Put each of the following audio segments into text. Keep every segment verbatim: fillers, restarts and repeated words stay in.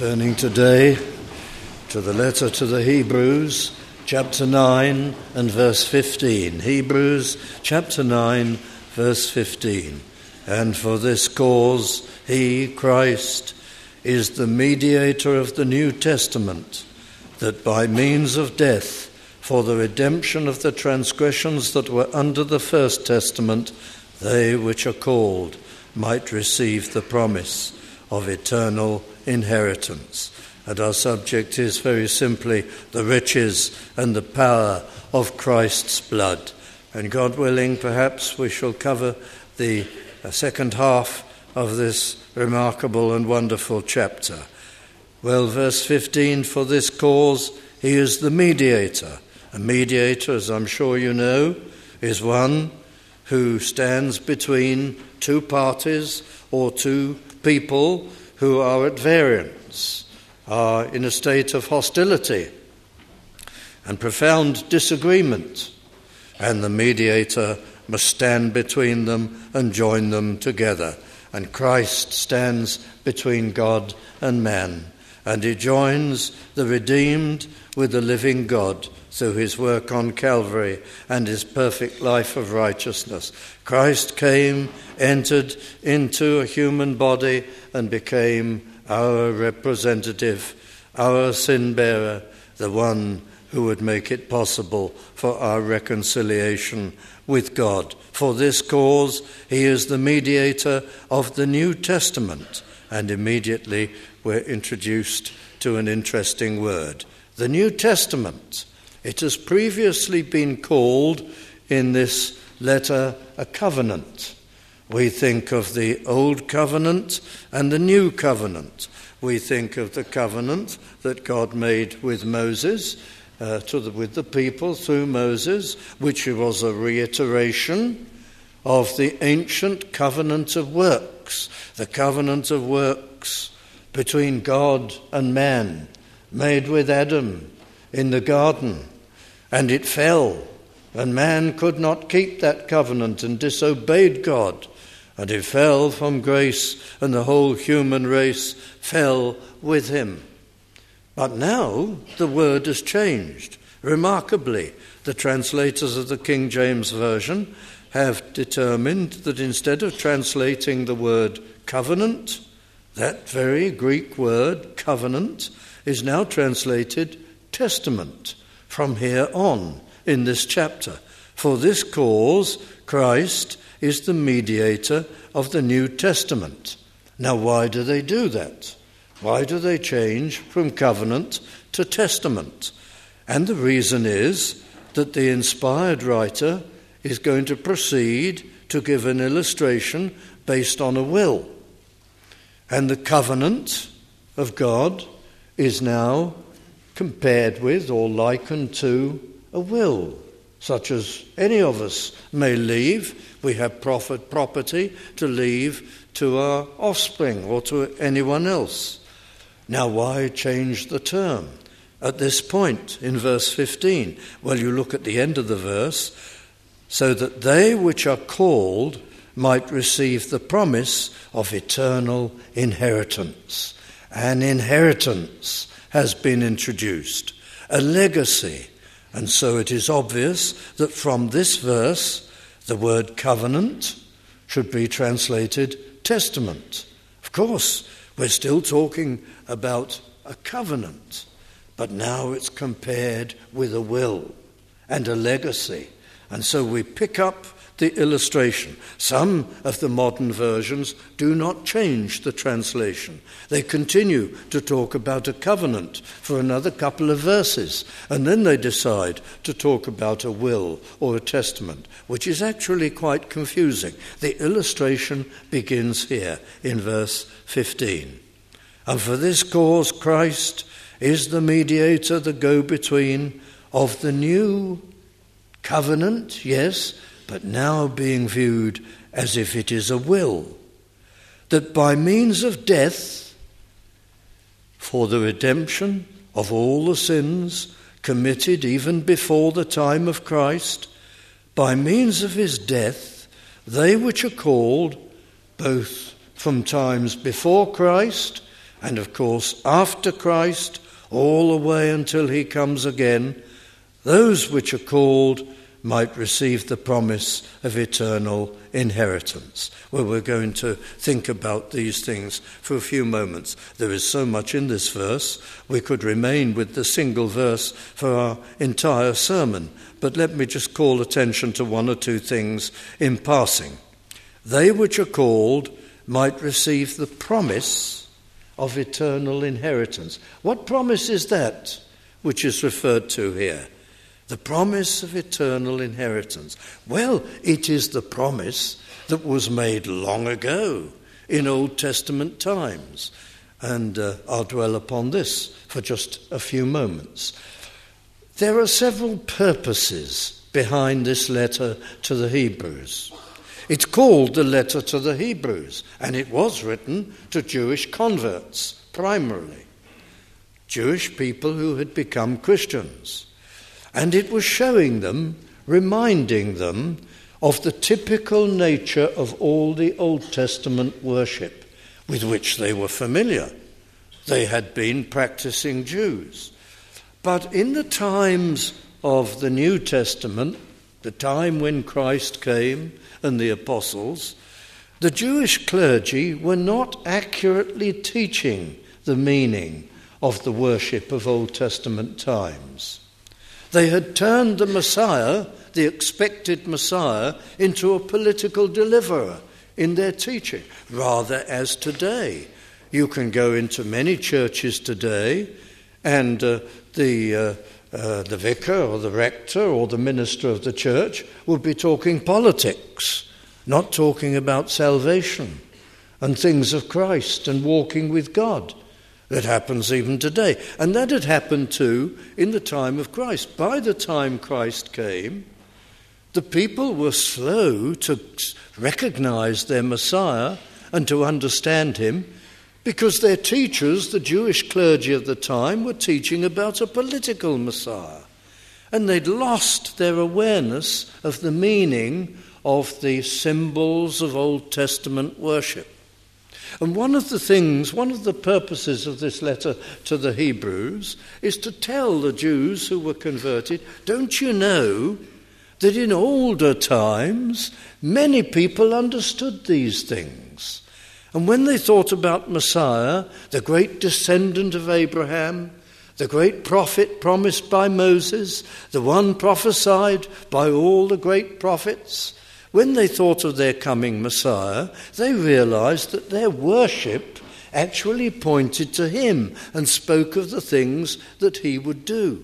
Turning today to the letter to the Hebrews, chapter nine and verse fifteen. Hebrews chapter nine, verse fifteen. And for this cause he, Christ, is the mediator of the New Testament, that by means of death, for the redemption of the transgressions that were under the first testament, they which are called might receive the promise of eternal inheritance. And our subject is very simply the riches and the power of Christ's blood. And God willing, perhaps we shall cover the second half of this remarkable and wonderful chapter. Well, verse fifteen, for this cause he is the mediator. A mediator, as I'm sure you know, is one who stands between two parties or two people who are at variance, are in a state of hostility and profound disagreement, and the mediator must stand between them and join them together. And Christ stands between God and man, and he joins the redeemed with the living God through his work on Calvary and his perfect life of righteousness. Christ came, entered into a human body, and became our representative, our sin-bearer, the one who would make it possible for our reconciliation with God. For this cause he is the mediator of the New Testament. And immediately we're introduced to an interesting word. The New Testament. It has previously been called in this letter a covenant. We think of the Old Covenant and the New Covenant. We think of the covenant that God made with Moses, uh, to the, with the people through Moses, which was a reiteration of the ancient covenant of works, the covenant of works between God and man, made with Adam in the garden. And it fell, and man could not keep that covenant and disobeyed God. And he fell from grace, and the whole human race fell with him. But now the word has changed. Remarkably, the translators of the King James Version have determined that instead of translating the word covenant, that very Greek word, covenant, is now translated testament from here on in this chapter. For this cause, Christ is the mediator of the New Testament. Now, why do they do that? Why do they change from covenant to testament? And the reason is that the inspired writer is going to proceed to give an illustration based on a will. And the covenant of God is now compared with or likened to a will, such as any of us may leave. We have profit, property to leave to our offspring or to anyone else. Now, why change the term at this point in verse fifteen? Well, you look at the end of the verse, so that they which are called might receive the promise of eternal inheritance. An inheritance has been introduced, a legacy. And so it is obvious that from this verse, the word covenant should be translated testament. Of course, we're still talking about a covenant, but now it's compared with a will and a legacy. And so we pick up the illustration. Some of the modern versions do not change the translation. They continue to talk about a covenant for another couple of verses, and then they decide to talk about a will or a testament, which is actually quite confusing. The illustration begins here in verse fifteen. And for this cause Christ is the mediator, the go-between of the new covenant, yes, but now being viewed as if it is a will, that by means of death, for the redemption of all the sins committed even before the time of Christ, by means of his death, they which are called, both from times before Christ And of course, after Christ, all the way until he comes again, those which are called might receive the promise of eternal inheritance. Well, we're going to think about these things for a few moments. There is so much in this verse, we could remain with the single verse for our entire sermon. But let me just call attention to one or two things in passing. They which are called might receive the promise of eternal inheritance. What promise is that which is referred to here? The promise of eternal inheritance. Well, it is the promise that was made long ago in Old Testament times. And uh, I'll dwell upon this for just a few moments. There are several purposes behind this letter to the Hebrews. It's called the letter to the Hebrews, and it was written to Jewish converts, primarily. Jewish people who had become Christians. And it was showing them, reminding them of the typical nature of all the Old Testament worship with which they were familiar. They had been practicing Jews. But in the times of the New Testament, the time when Christ came and the apostles, the Jewish clergy were not accurately teaching the meaning of the worship of Old Testament times. They had turned the Messiah, the expected Messiah, into a political deliverer in their teaching, rather as today. You can go into many churches today and uh, the, uh, uh, the vicar or the rector or the minister of the church would be talking politics, not talking about salvation and things of Christ and walking with God. That happens even today. And that had happened too in the time of Christ. By the time Christ came, the people were slow to recognize their Messiah and to understand him because their teachers, the Jewish clergy of the time, were teaching about a political Messiah. And they'd lost their awareness of the meaning of the symbols of Old Testament worship. And one of the things, one of the purposes of this letter to the Hebrews is to tell the Jews who were converted, don't you know that in older times many people understood these things? And when they thought about Messiah, the great descendant of Abraham, the great prophet promised by Moses, the one prophesied by all the great prophets, when they thought of their coming Messiah, they realized that their worship actually pointed to him and spoke of the things that he would do.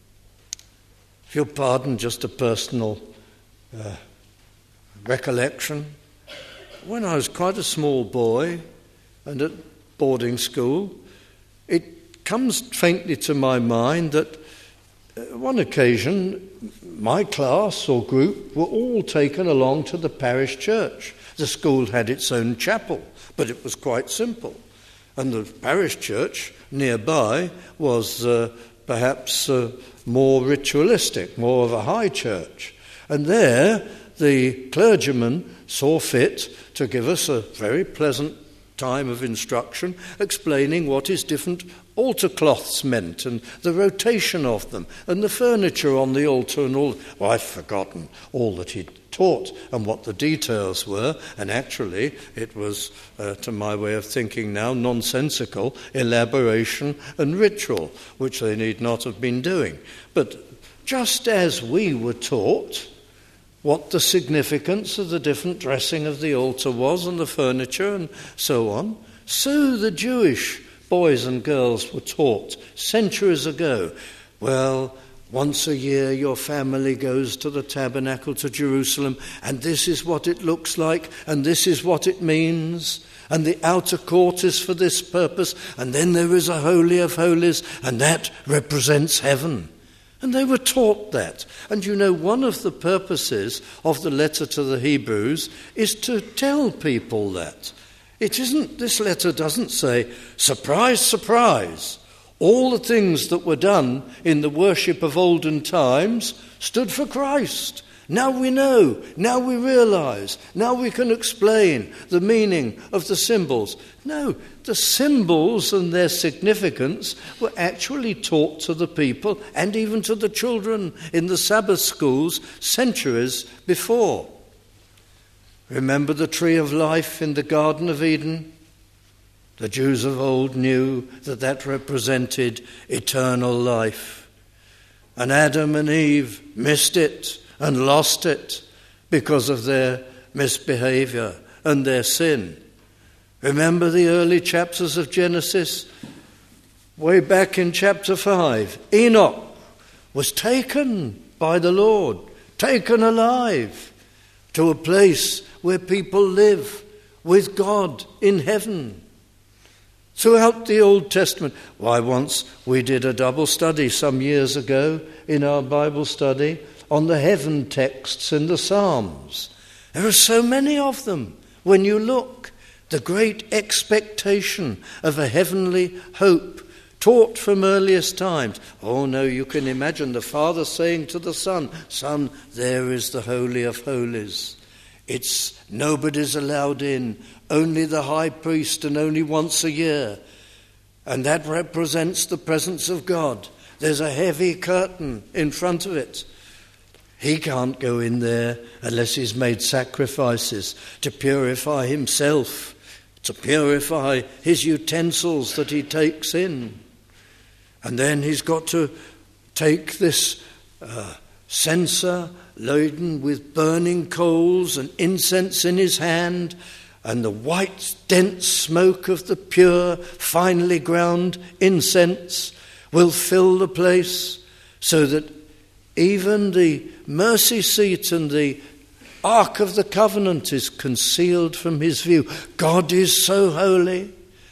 If you'll pardon just a personal uh, recollection, when I was quite a small boy and at boarding school, it comes faintly to my mind that uh, one occasion my class or group were all taken along to the parish church. The school had its own chapel, but it was quite simple. And the parish church nearby was uh, perhaps uh, more ritualistic, more of a high church. And there the clergyman saw fit to give us a very pleasant time of instruction, explaining what his different altar cloths meant and the rotation of them and the furniture on the altar and all. Well, I've forgotten all that he'd taught and what the details were, and actually it was, uh, to my way of thinking now, nonsensical elaboration and ritual, which they need not have been doing. But just as we were taught what the significance of the different dressing of the altar was and the furniture and so on, so the Jewish boys and girls were taught centuries ago. Well, once a year your family goes to the tabernacle to Jerusalem, and this is what it looks like, and this is what it means, and the outer court is for this purpose, and then there is a Holy of Holies, and that represents heaven. And they were taught that. And you know, one of the purposes of the letter to the Hebrews is to tell people that. It isn't, this letter doesn't say, surprise, surprise, all the things that were done in the worship of olden times stood for Christ. Now we know, now we realize, now we can explain the meaning of the symbols. No, the symbols and their significance were actually taught to the people and even to the children in the Sabbath schools centuries before. Remember the tree of life in the Garden of Eden? The Jews of old knew that that represented eternal life. And Adam and Eve missed it and lost it because of their misbehavior and their sin. Remember the early chapters of Genesis? Way back in chapter five, Enoch was taken by the Lord, taken alive to a place where people live with God in heaven. Throughout the Old Testament, why once we did a double study some years ago in our Bible study on the heaven texts in the Psalms. There are so many of them. When you look, the great expectation of a heavenly hope taught from earliest times. Oh no, you can imagine the Father saying to the Son, Son, there is the Holy of Holies. It's nobody's allowed in, only the high priest and only once a year. And that represents the presence of God. There's a heavy curtain in front of it. He can't go in there unless he's made sacrifices to purify himself, to purify his utensils that he takes in. And then he's got to take this uh, censer laden with burning coals and incense in his hand, and the white, dense smoke of the pure, finely ground incense will fill the place so that even the mercy seat and the Ark of the Covenant is concealed from his view. God is so holy.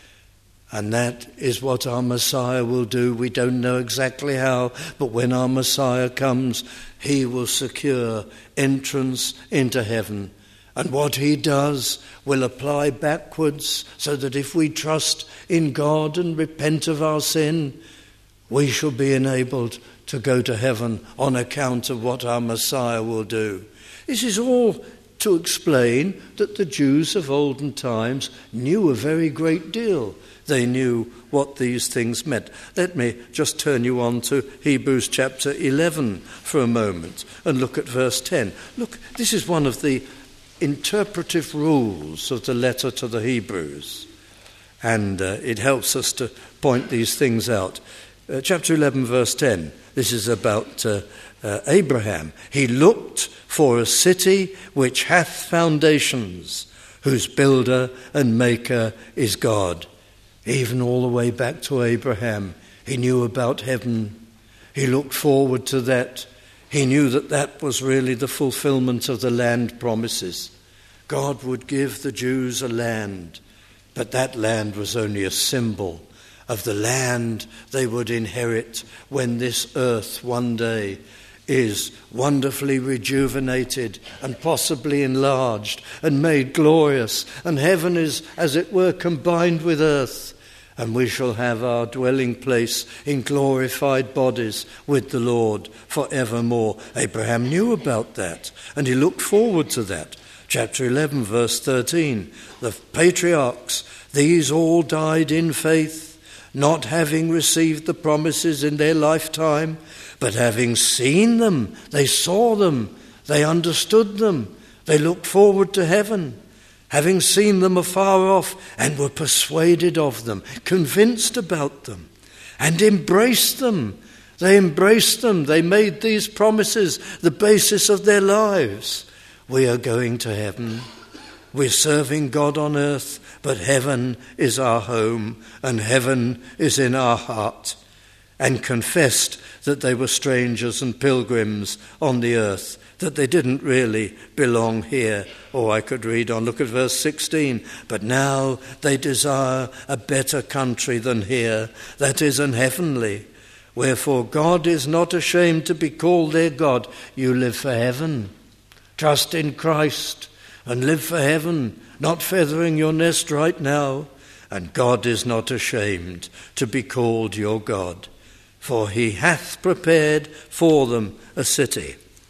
And that is what our Messiah will do. We don't know exactly how, but when our Messiah comes, he will secure entrance into heaven. And what he does will apply backwards, so that if we trust in God and repent of our sin, we shall be enabled to go to heaven on account of what our Messiah will do. This is all to explain that the Jews of olden times knew a very great deal. They knew what these things meant. Let me just turn you on to Hebrews chapter eleven for a moment and look at verse ten. Look, this is one of the interpretive rules of the letter to the Hebrews, and uh, it helps us to point these things out. Uh, chapter eleven, verse ten, this is about uh, uh, Abraham. He looked for a city which hath foundations, whose builder and maker is God. Even all the way back to Abraham, he knew about heaven. He looked forward to that. He knew that that was really the fulfillment of the land promises. God would give the Jews a land, but that land was only a symbol of the land they would inherit when this earth one day is wonderfully rejuvenated and possibly enlarged and made glorious, and heaven is, as it were, combined with earth, and we shall have our dwelling place in glorified bodies with the Lord forevermore. Abraham knew about that, and he looked forward to that. Chapter eleven, verse thirteen, the patriarchs, these all died in faith, not having received the promises in their lifetime, but having seen them, they saw them, they understood them, they looked forward to heaven, having seen them afar off, and were persuaded of them, convinced about them, and embraced them. They embraced them. They made these promises the basis of their lives. We are going to heaven. We're serving God on earth, but heaven is our home, and heaven is in our heart. And confessed that they were strangers and pilgrims on the earth, that they didn't really belong here. Or I could read on, look at verse sixteen. But now they desire a better country than here, that is an heavenly. Wherefore God is not ashamed to be called their God. You live for heaven. Trust in Christ and live for heaven, not feathering your nest right now. And God is not ashamed to be called your God, for he hath prepared for them a city.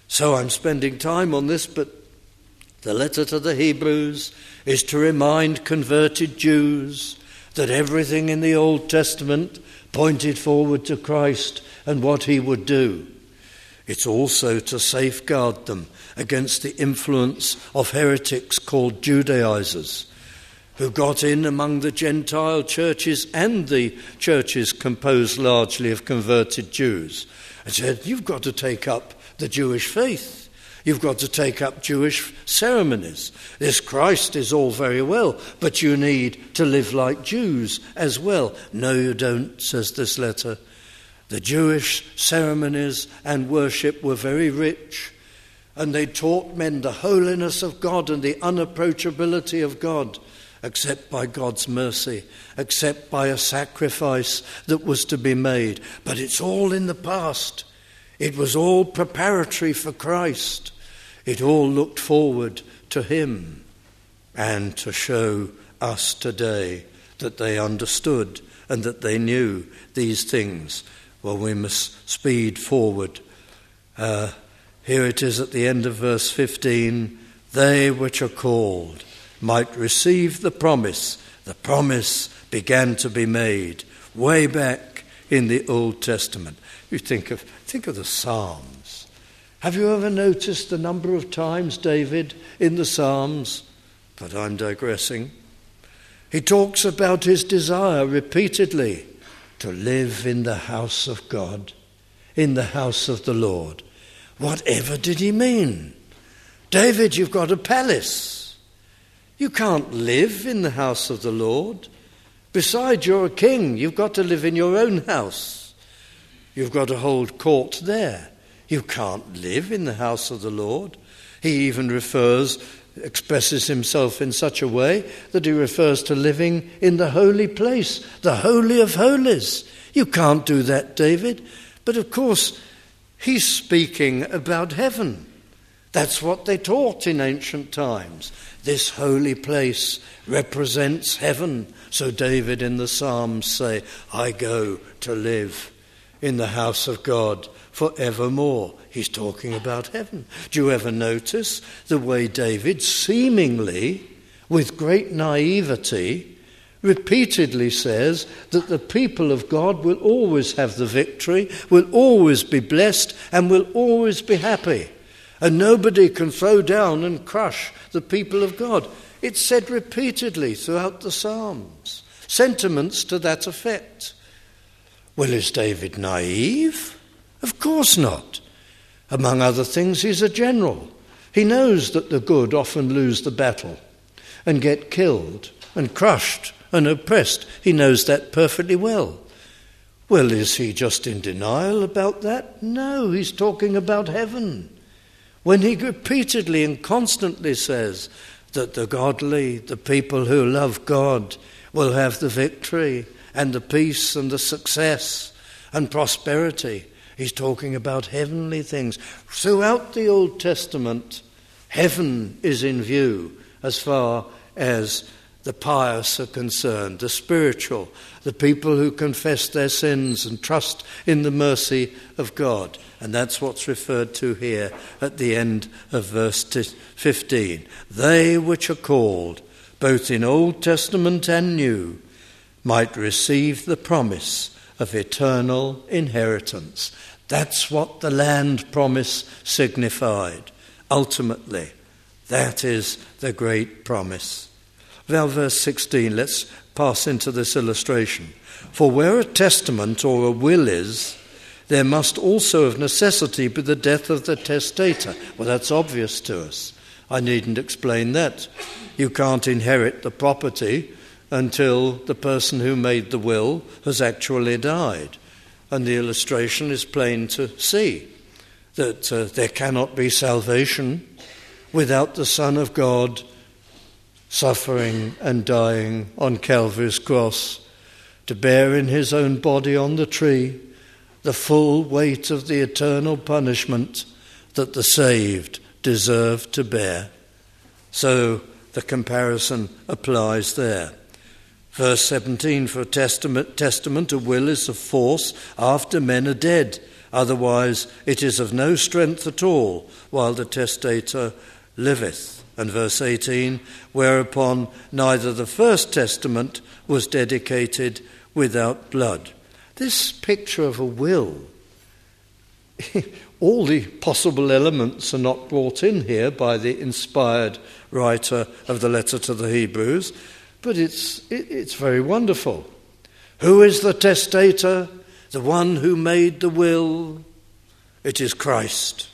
So I'm spending time on this, but the letter to the Hebrews is to remind converted Jews that everything in the Old Testament pointed forward to Christ and what he would do. It's also to safeguard them against the influence of heretics called Judaizers, who got in among the Gentile churches and the churches composed largely of converted Jews, and said, you've got to take up the Jewish faith. You've got to take up Jewish ceremonies. This Christ is all very well, but you need to live like Jews as well. No, you don't, says this letter. The Jewish ceremonies and worship were very rich, and they taught men the holiness of God and the unapproachability of God, except by God's mercy, except by a sacrifice that was to be made. But it's all in the past. It was all preparatory for Christ. It all looked forward to him, and to show us today that they understood and that they knew these things. Well, we must speed forward. Uh, here it is at the end of verse fifteen. They which are called might receive the promise. The promise began to be made way back in the Old Testament. You think of think of the Psalms. Have you ever noticed the number of times David in the Psalms, but I'm digressing, he talks about his desire repeatedly to live in the house of God, in the house of the Lord. Whatever did he mean? David, you've got a palace. You can't live in the house of the Lord. Besides, you're a king. You've got to live in your own house. You've got to hold court there. You can't live in the house of the Lord. He even refers, expresses himself in such a way that he refers to living in the holy place, the Holy of Holies. You can't do that, David. But of course, he's speaking about heaven. That's what they taught in ancient times. This holy place represents heaven. So David in the Psalms say, I go to live in the house of God forevermore. He's talking about heaven. Do you ever notice the way David seemingly, with great naivety, repeatedly says that the people of God will always have the victory, will always be blessed, and will always be happy. And nobody can throw down and crush the people of God. It's said repeatedly throughout the Psalms. Sentiments to that effect. Well, is David naive? Of course not. Among other things, he's a general. He knows that the good often lose the battle and get killed and crushed and oppressed. He knows that perfectly well. Well, is he just in denial about that? No, he's talking about heaven. When he repeatedly and constantly says that the godly, the people who love God, will have the victory and the peace and the success and prosperity, he's talking about heavenly things. Throughout the Old Testament, heaven is in view as far as the pious are concerned, the spiritual, the people who confess their sins and trust in the mercy of God. And that's what's referred to here at the end of verse fifteen. They which are called, both in Old Testament and New, might receive the promise of eternal inheritance. That's what the land promise signified. Ultimately, that is the great promise. Now, verse sixteen, let's pass into this illustration. For where a testament or a will is, there must also of necessity be the death of the testator. Well, that's obvious to us. I needn't explain that. You can't inherit the property until the person who made the will has actually died. And the illustration is plain to see, that uh, there cannot be salvation without the Son of God suffering and dying on Calvary's cross to bear in his own body on the tree the full weight of the eternal punishment that the saved deserve to bear. So the comparison applies there. Verse seventeen, for a testament, testament, a will is of force after men are dead, Otherwise it is of no strength at all while the testator liveth. And verse eighteen, whereupon neither the first testament was dedicated without blood. This picture of a will, all the possible elements are not brought in here by the inspired writer of the letter to the Hebrews, but it's, it, it's very wonderful. Who is the testator? The one who made the will? It is Christ.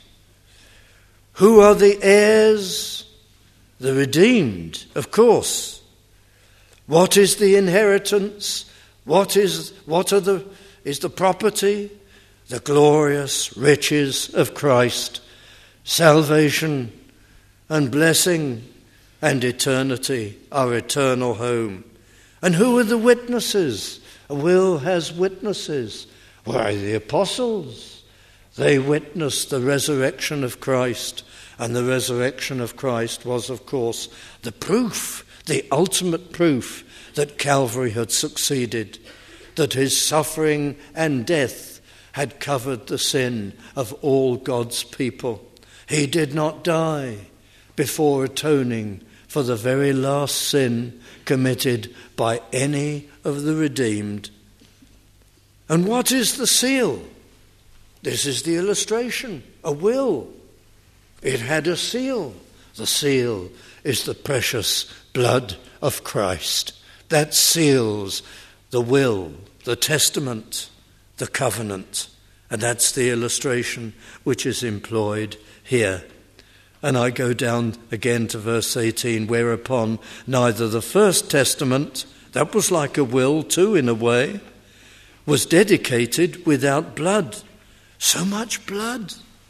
Who are the heirs? The redeemed, of course. What is the inheritance? What is what are the is the property? The glorious riches of Christ, salvation and blessing and eternity, our eternal home. And who are the witnesses? A will has witnesses. Why, the apostles. They witnessed the resurrection of Christ, and the resurrection of Christ was, of course, the proof, the ultimate proof that Calvary had succeeded, that his suffering and death had covered the sin of all God's people. He did not die before atoning for the very last sin committed by any of the redeemed. And what is the seal? This is the illustration, a will. It had a seal. The seal is the precious blood of Christ. That seals the will, the testament, the covenant. And that's the illustration which is employed here. And I go down again to verse eighteen, whereupon neither the first testament, that was like a will too in a way, was dedicated without blood. So much blood.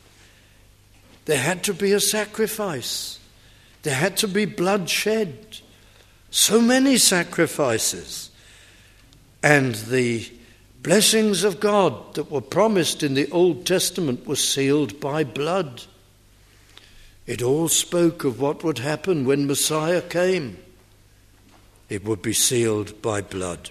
There had to be a sacrifice. There had to be blood shed. So many sacrifices. And the blessings of God that were promised in the Old Testament were sealed by blood. It all spoke of what would happen when Messiah came. It would be sealed by blood.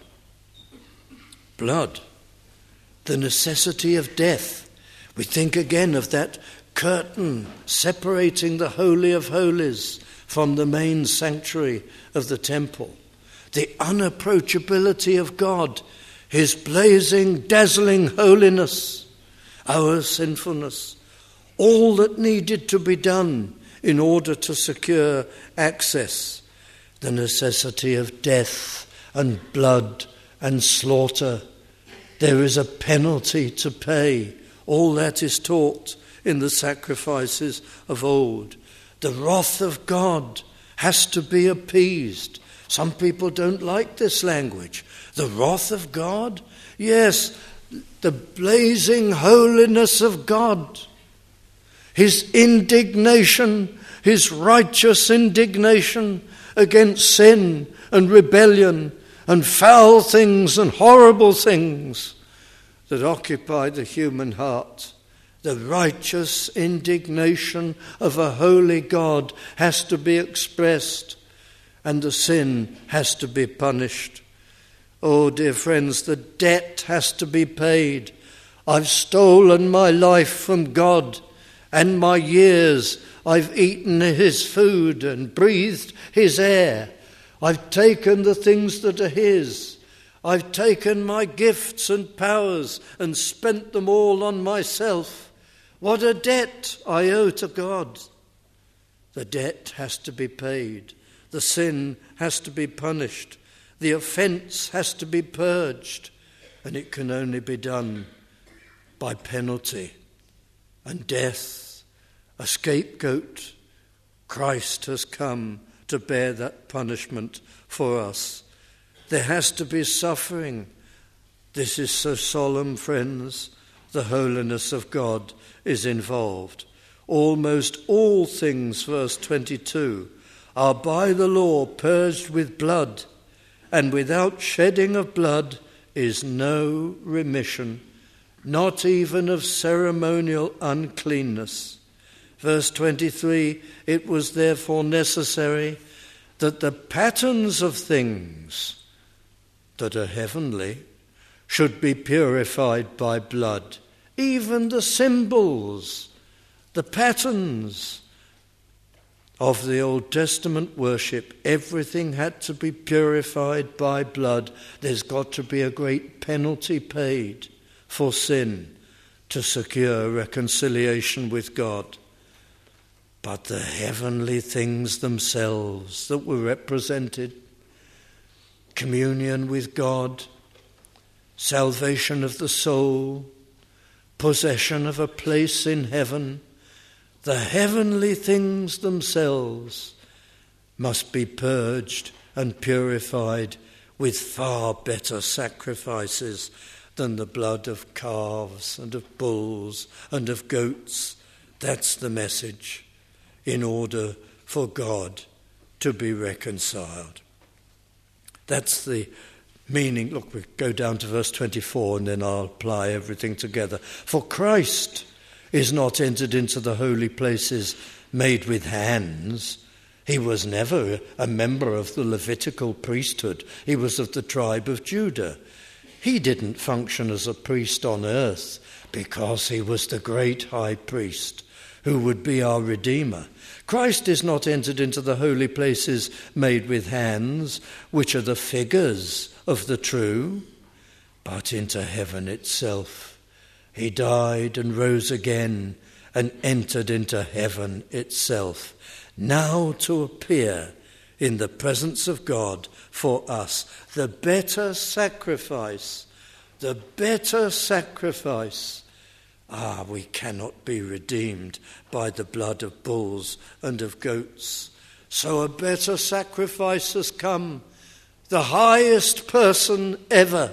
Blood, the necessity of death. We think again of that curtain separating the Holy of Holies from the main sanctuary of the temple. The unapproachability of God, his blazing, dazzling holiness, our sinfulness, all that needed to be done in order to secure access, the necessity of death and blood and slaughter. There is a penalty to pay. All that is taught in the sacrifices of old. The wrath of God has to be appeased. Some people don't like this language. The wrath of God? Yes, the blazing holiness of God. His indignation, his righteous indignation against sin and rebellion and foul things and horrible things that occupy the human heart. The righteous indignation of a holy God has to be expressed, and the sin has to be punished. Oh, dear friends, the debt has to be paid. I've stolen my life from God, and my years I've eaten his food and breathed his air. I've taken the things that are his. I've taken my gifts and powers and spent them all on myself. What a debt I owe to God. The debt has to be paid. The sin has to be punished. The offence has to be purged. And it can only be done by penalty and death. A scapegoat. Christ has come to bear that punishment for us. There has to be suffering. This is so solemn, friends. The holiness of God is involved. Almost all things, verse twenty-two, are by the law purged with blood, and without shedding of blood is no remission, not even of ceremonial uncleanness. Verse twenty-three, it was therefore necessary that the patterns of things that are heavenly should be purified by blood even the symbols, the patterns of the Old Testament worship, everything had to be purified by blood. There's got to be a great penalty paid for sin to secure reconciliation with God. But the heavenly things themselves that were represented, communion with God, salvation of the soul, possession of a place in heaven, the heavenly things themselves must be purged and purified with far better sacrifices than the blood of calves and of bulls and of goats. That's the message, in order for God to be reconciled. That's the meaning. Look, we go down to verse twenty-four and then I'll apply everything together. For Christ is not entered into the holy places made with hands. He was never a member of the Levitical priesthood. He was of the tribe of Judah. He didn't function as a priest on earth because he was the great high priest who would be our Redeemer. Christ is not entered into the holy places made with hands, which are the figures of the true, but into heaven itself. He died and rose again and entered into heaven itself, now to appear in the presence of God for us. The better sacrifice, the better sacrifice. Ah, we cannot be redeemed by the blood of bulls and of goats. So a better sacrifice has come, the highest person ever.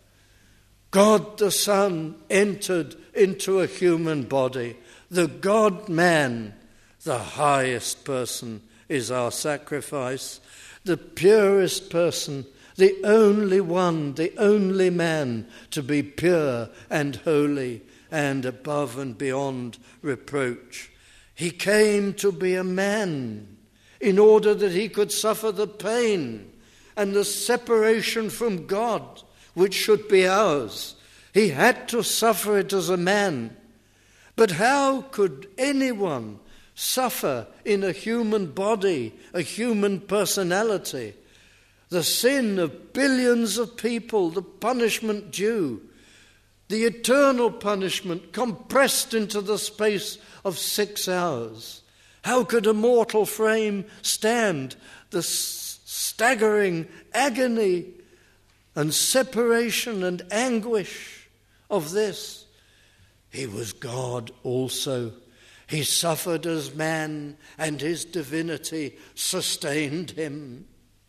God the Son entered into a human body. The God-man, the highest person, is our sacrifice. The purest person, the only one, the only man to be pure and holy and above and beyond reproach. He came to be a man in order that he could suffer the pain and the separation from God which should be ours. He had to suffer it as a man. But how could anyone suffer in a human body, a human personality? The sin of billions of people, the punishment due, the eternal punishment compressed into the space of six hours. How could a mortal frame stand the staggering agony and separation and anguish of this? He was God also. He suffered as man, and his divinity sustained him.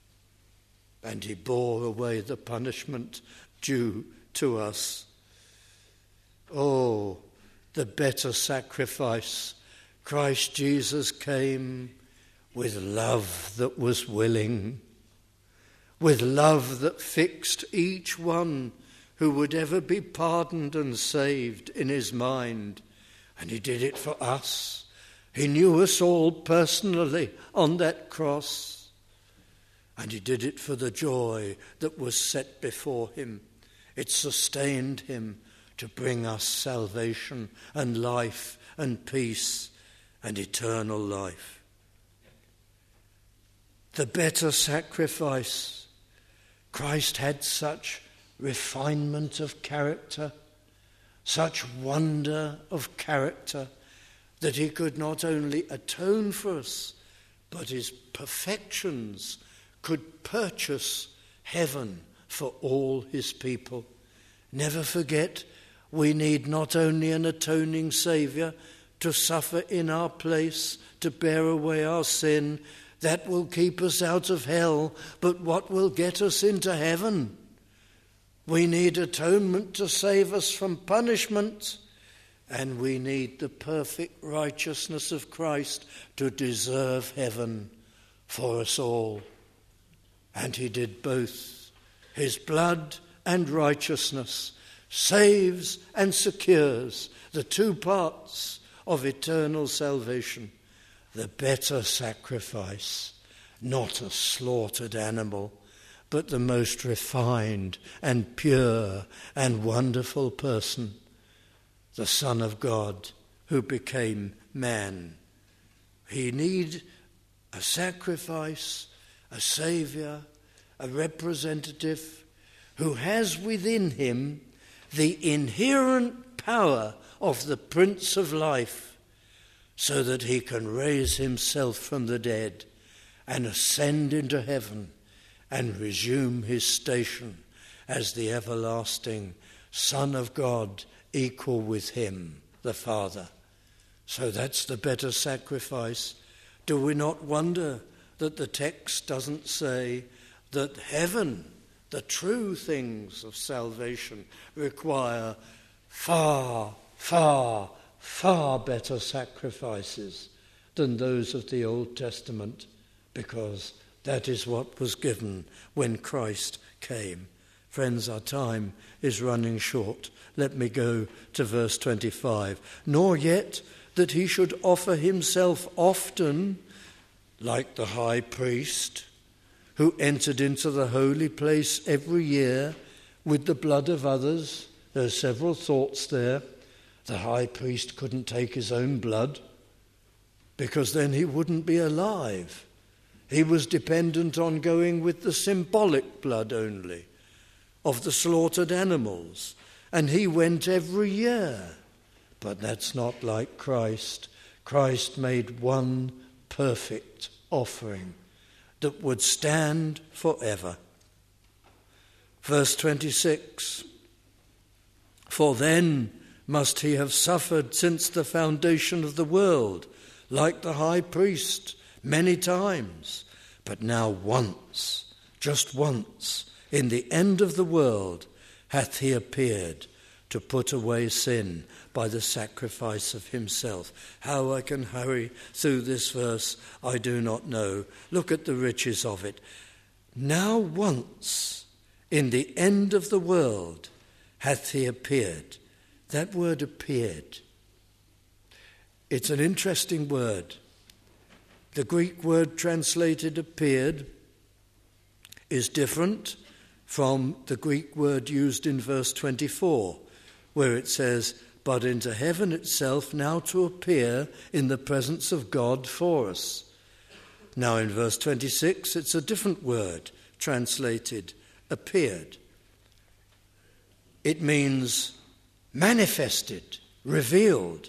And he bore away the punishment due to us. Oh, the better sacrifice. Christ Jesus came with love that was willing, with love that fixed each one who would ever be pardoned and saved in his mind. And he did it for us. He knew us all personally on that cross. And he did it for the joy that was set before him. It sustained him to bring us salvation and life and peace and eternal life. The better sacrifice. Christ had such refinement of character, such wonder of character, that he could not only atone for us, but his perfections could purchase heaven for all his people. Never forget, we need not only an atoning Saviour to suffer in our place, to bear away our sin, that will keep us out of hell, but what will get us into heaven? We need atonement to save us from punishment, and we need the perfect righteousness of Christ to deserve heaven for us all. And he did both. His blood and righteousness saves and secures the two parts of eternal salvation. The better sacrifice, not a slaughtered animal, but the most refined and pure and wonderful person. the Son of God who became man. He needed a sacrifice, a saviour, a representative who has within him the inherent power of the Prince of Life, so that he can raise himself from the dead and ascend into heaven and resume his station as the everlasting Son of God, equal with him, the Father. So that's the better sacrifice. Do we not wonder that the text doesn't say that heaven, the true things of salvation, require far, far, far better sacrifices than those of the Old Testament, because that is what was given when Christ came. Friends, our time is running short. Let me go to verse twenty-five. Nor yet that he should offer himself often, like the high priest, who entered into the holy place every year with the blood of others. There are several thoughts there. The high priest couldn't take his own blood, because then he wouldn't be alive. He was dependent on going with the symbolic blood only of the slaughtered animals, and he went every year. But that's not like Christ. Christ made one perfect offering that would stand forever. Verse twenty-six, for then must he have suffered since the foundation of the world, like the high priest, many times, but now once, just once, in the end of the world, hath he appeared to put away sin by the sacrifice of himself. How I can hurry through this verse, I do not know. Look at the riches of it. Now once, in the end of the world, hath he appeared. That word appeared. It's an interesting word. The Greek word translated appeared is different from the Greek word used in verse twenty-four, where it says, but into heaven itself now to appear in the presence of God for us. Now in verse twenty-six, it's a different word translated appeared. It means manifested, revealed.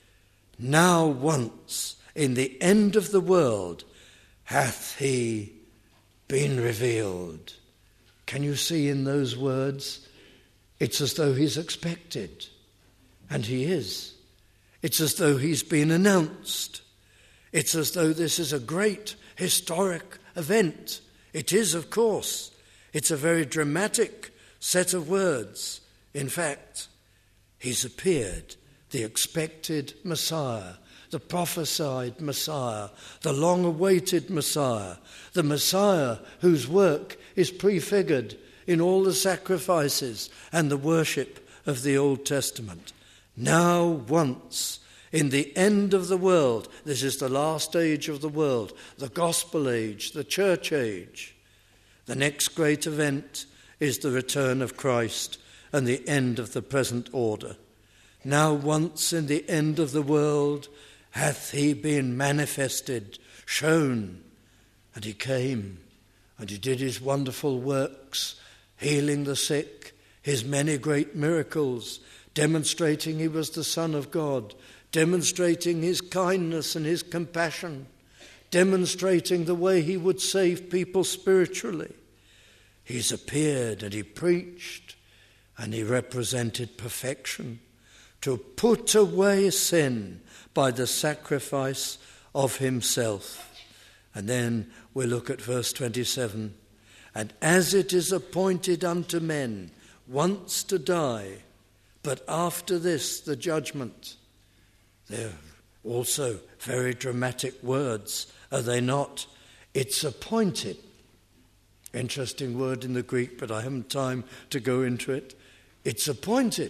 Now once, in the end of the world, hath he been revealed. Can you see in those words? It's as though he's expected, and he is. It's as though he's been announced. It's as though this is a great historic event. It is, of course. It's a very dramatic set of words. In fact, he's appeared, the expected Messiah, the prophesied Messiah, the long-awaited Messiah, the Messiah whose work is prefigured in all the sacrifices and the worship of the Old Testament. Now once, in the end of the world, this is the last age of the world, the gospel age, the church age. The next great event is the return of Christ and the end of the present order. Now once in the end of the world hath he been manifested, shown, and he came, and he did his wonderful works, healing the sick, his many great miracles, demonstrating he was the Son of God, demonstrating his kindness and his compassion, demonstrating the way he would save people spiritually. He's appeared and he preached and he represented perfection, to put away sin by the sacrifice of himself. And then we look at verse twenty-seven. And as it is appointed unto men once to die, but after this the judgment. They're also very dramatic words, are they not? It's appointed. Interesting word in the Greek, but I haven't time to go into it. It's appointed.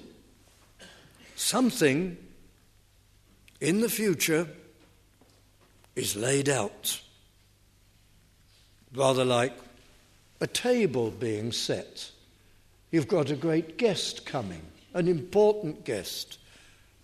Something in the future is laid out, rather like a table being set. You've got a great guest coming, an important guest,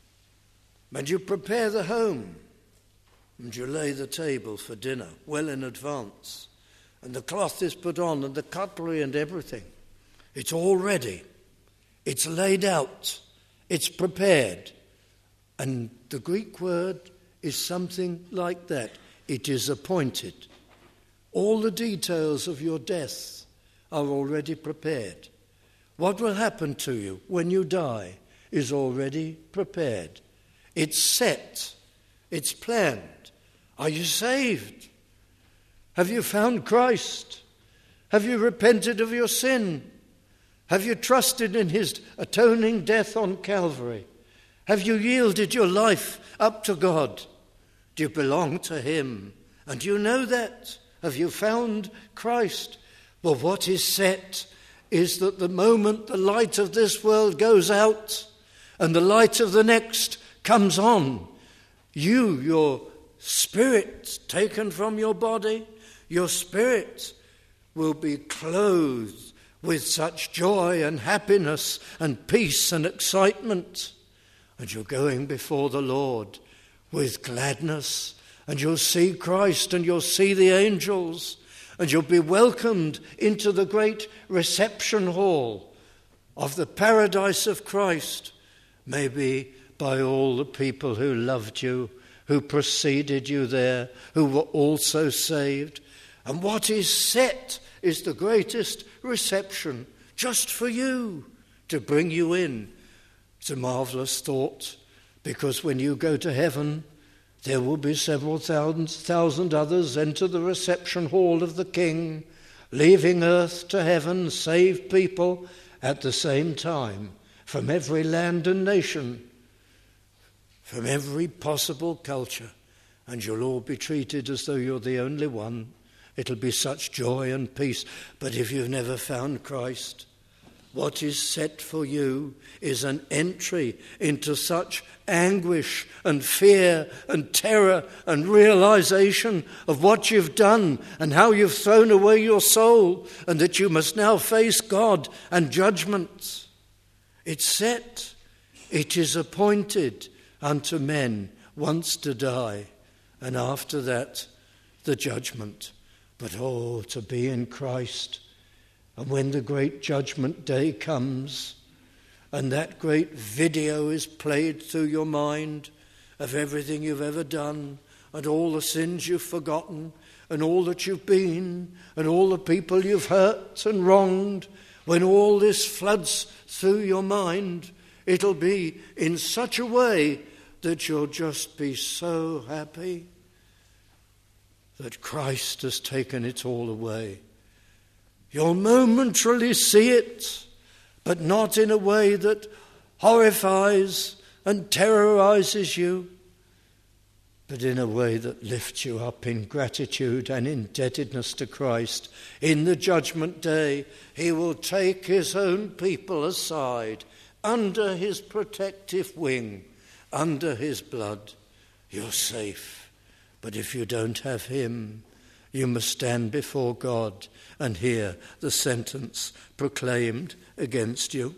And you prepare the home, and you lay the table for dinner well in advance, and the cloth is put on, and the cutlery and everything. It's all ready. It's laid out. It's prepared. And the Greek word is something like that. It is appointed. All the details of your death are already prepared. What will happen to you when you die is already prepared. It's set. It's planned. Are you saved? Have you found Christ? Have you repented of your sin? Have you trusted in his atoning death on Calvary? Have you yielded your life up to God? Do you belong to him? And you know that? Have you found Christ? Well, what is set is that the moment the light of this world goes out and the light of the next comes on, you, your spirit taken from your body, your spirit will be clothed with such joy and happiness and peace and excitement. And you're going before the Lord with gladness, and you'll see Christ and you'll see the angels, and you'll be welcomed into the great reception hall of the paradise of Christ, maybe by all the people who loved you, who preceded you there, who were also saved. And what is set is the greatest reception just for you, to bring you in. It's a marvelous thought, because when you go to heaven, there will be several thousand, thousand others enter the reception hall of the King, leaving earth to heaven, saved people at the same time, from every land and nation, from every possible culture, and you'll all be treated as though you're the only one. It'll be such joy and peace. But if you've never found Christ, what is set for you is an entry into such anguish and fear and terror and realization of what you've done and how you've thrown away your soul, and that you must now face God and judgment. It's set. It is appointed unto men once to die, and after that the judgment. But oh, to be in Christ, and when the great judgment day comes, and that great video is played through your mind of everything you've ever done, and all the sins you've forgotten, and all that you've been, and all the people you've hurt and wronged, when all this floods through your mind, it'll be in such a way that you'll just be so happy that Christ has taken it all away. You'll momentarily see it, but not in a way that horrifies and terrorizes you, but in a way that lifts you up in gratitude and indebtedness to Christ. In the judgment day, he will take his own people aside under his protective wing, under his blood. You're safe. But if you don't have him, you must stand before God and hear the sentence proclaimed against you.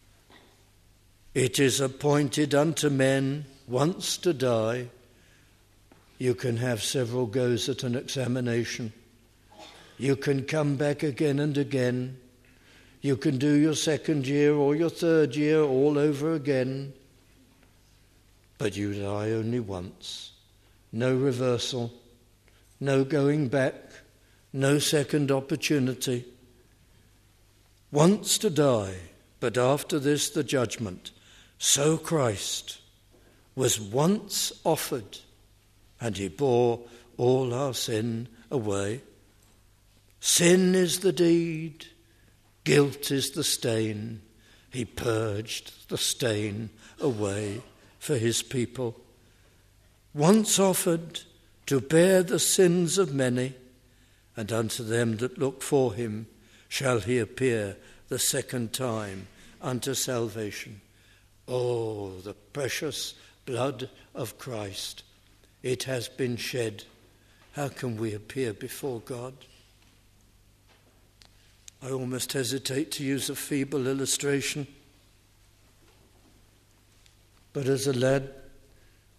It is appointed unto men once to die. You can have several goes at an examination. You can come back again and again. You can do your second year or your third year all over again. But you die only once. No reversal, no going back, no second opportunity. Once to die, but after this the judgment. So Christ was once offered, and he bore all our sin away. Sin is the deed, guilt is the stain. He purged the stain away for his people. Once offered to bear the sins of many, and unto them that look for him shall he appear the second time unto salvation. Oh, the precious blood of Christ. It has been shed. How can we appear before God? I almost hesitate to use a feeble illustration, but as a lad,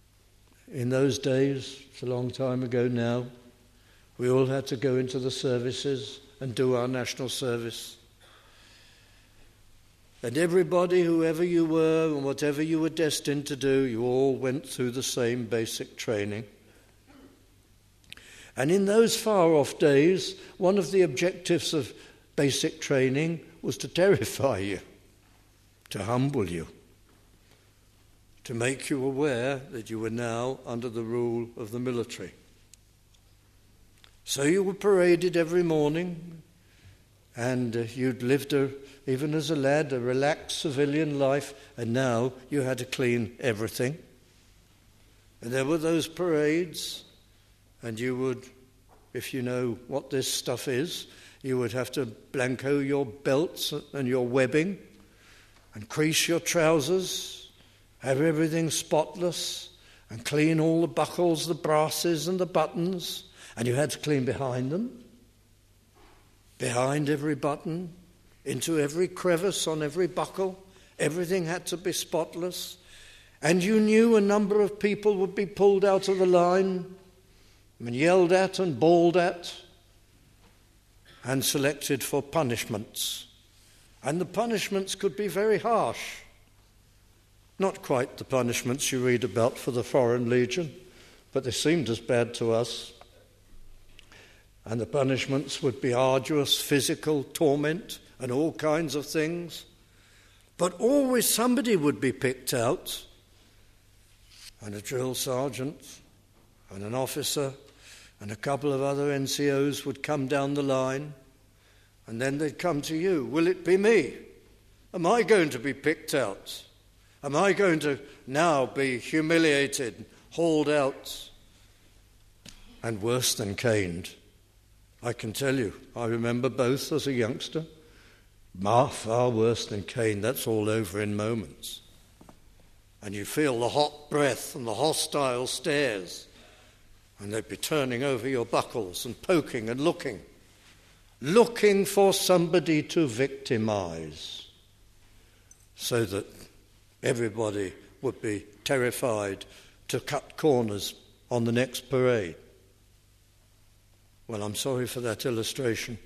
in those days, it's a long time ago now, we all had to go into the services and do our national service. And everybody, whoever you were and whatever you were destined to do, you all went through the same basic training. And in those far-off days, one of the objectives of basic training was to terrify you, to humble you, to make you aware that you were now under the rule of the military. So you were paraded every morning, and uh, you'd lived, a, even as a lad, a relaxed civilian life, and now you had to clean everything. And there were those parades, and you would, if you know what this stuff is, you would have to blanco your belts and your webbing, and crease your trousers, have everything spotless, and clean all the buckles, the brasses and the buttons, and you had to clean behind them, behind every button, into every crevice on every buckle. Everything had to be spotless. And you knew a number of people would be pulled out of the line and yelled at and bawled at and selected for punishments. And the punishments could be very harsh. Not quite the punishments you read about for the Foreign Legion, but they seemed as bad to us. And the punishments would be arduous physical torment and all kinds of things. But always somebody would be picked out, and a drill sergeant and an officer and a couple of other N C Os would come down the line, and then they'd come to you. Will it be me? Am I going to be picked out? Am I going to now be humiliated, hauled out, and worse than caned? I can tell you, I remember both as a youngster. Far, far worse than cane. That's all over in moments. And you feel the hot breath and the hostile stares, and they'd be turning over your buckles and poking and looking, looking for somebody to victimize, so that everybody would be terrified to cut corners on the next parade. Well, I'm sorry for that illustration.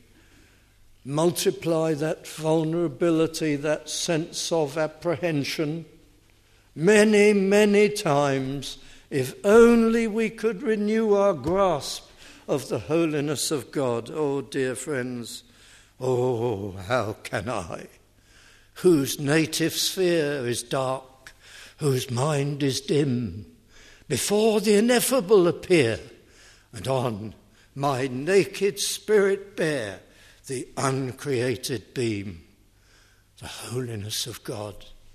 Multiply that vulnerability, that sense of apprehension, many, many times, if only we could renew our grasp of the holiness of God. Oh, dear friends, oh, how can I, whose native sphere is dark, whose mind is dim, before the ineffable appear, and on my naked spirit bear the uncreated beam, the holiness of God.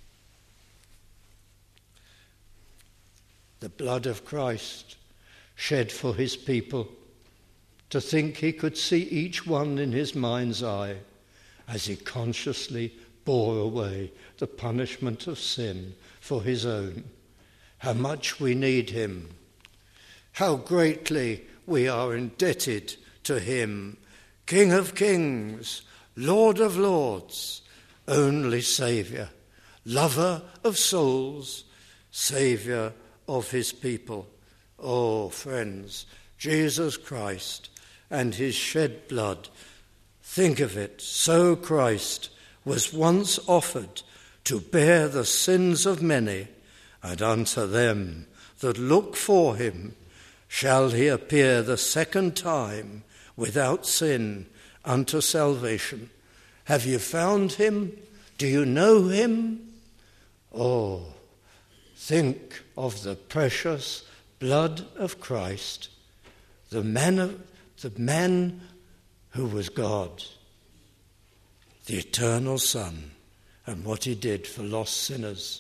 The blood of Christ shed for his people, to think he could see each one in his mind's eye as he consciously bore away the punishment of sin for his own. How much we need him. How greatly we are indebted to him, King of kings, Lord of lords, only Saviour, lover of souls, Saviour of his people. Oh, friends, Jesus Christ and his shed blood, think of it, so Christ was once offered to bear the sins of many, and unto them that look for him shall he appear the second time without sin unto salvation. Have you found him? Do you know him? Oh, think of the precious blood of Christ, the man, of, the man who was God, the eternal Son, and what he did for lost sinners.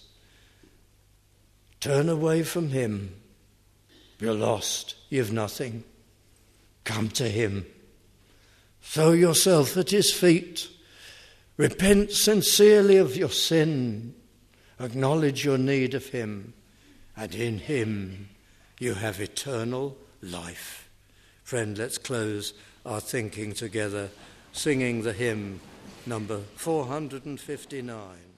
Turn away from him. You're lost. You've nothing. Come to him. Throw yourself at his feet. Repent sincerely of your sin. Acknowledge your need of him. And in him you have eternal life. Friend, let's close our thinking together, singing the hymn number four hundred fifty-nine.